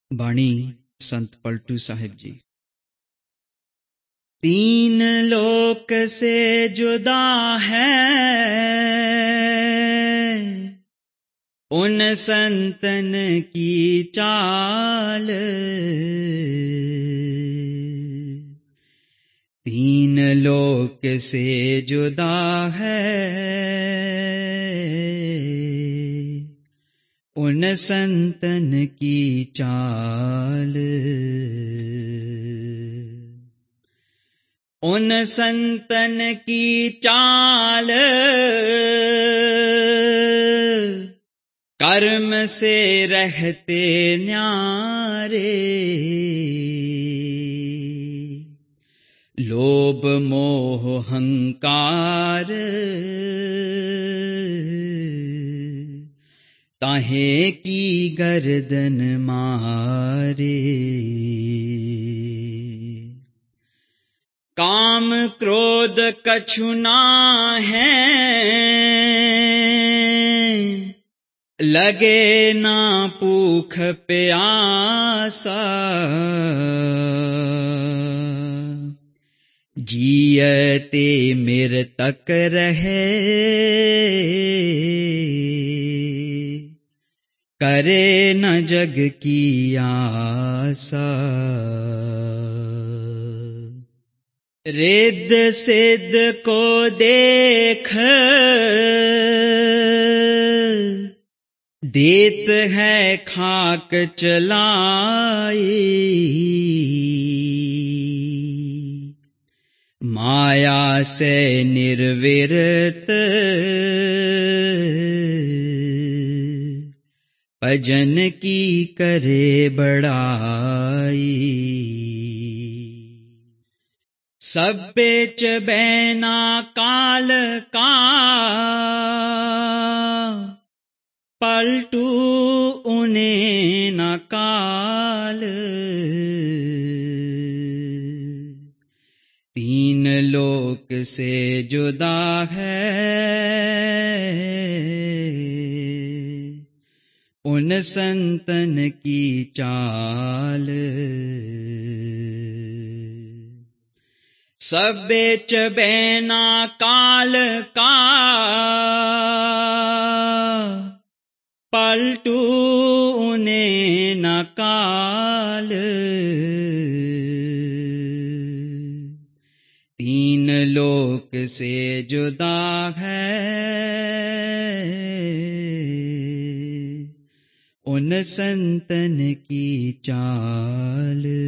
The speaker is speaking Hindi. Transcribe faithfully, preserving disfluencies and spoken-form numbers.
बाणी संत पलटू साहिब जी। तीन लोक से जुदा है उन संतन की चाल, तीन लोक से जुदा है उन संतन की चाल, उन संतन की चाल कर्म से रहते न्यारे, लोभ मोह हंकार ताहे की गर्दन मारे, काम क्रोध कछु नाहीं लगे ना भूख प्यासा, जियते मृतक रहे करे न जग की आसा, रिद्ध सिद्ध को देख देत है खाक चलाई, माया से निर्विरत भजन की करे बड़ाई, सब बेच बैना काल का पलटू उन्हें न काल, तीन लोक से जुदा है उन संतन की चाल, सब बेच बैना काल का पलटू उन्हें न काल, तीन लोक से जुदा है उन संतन की चाल।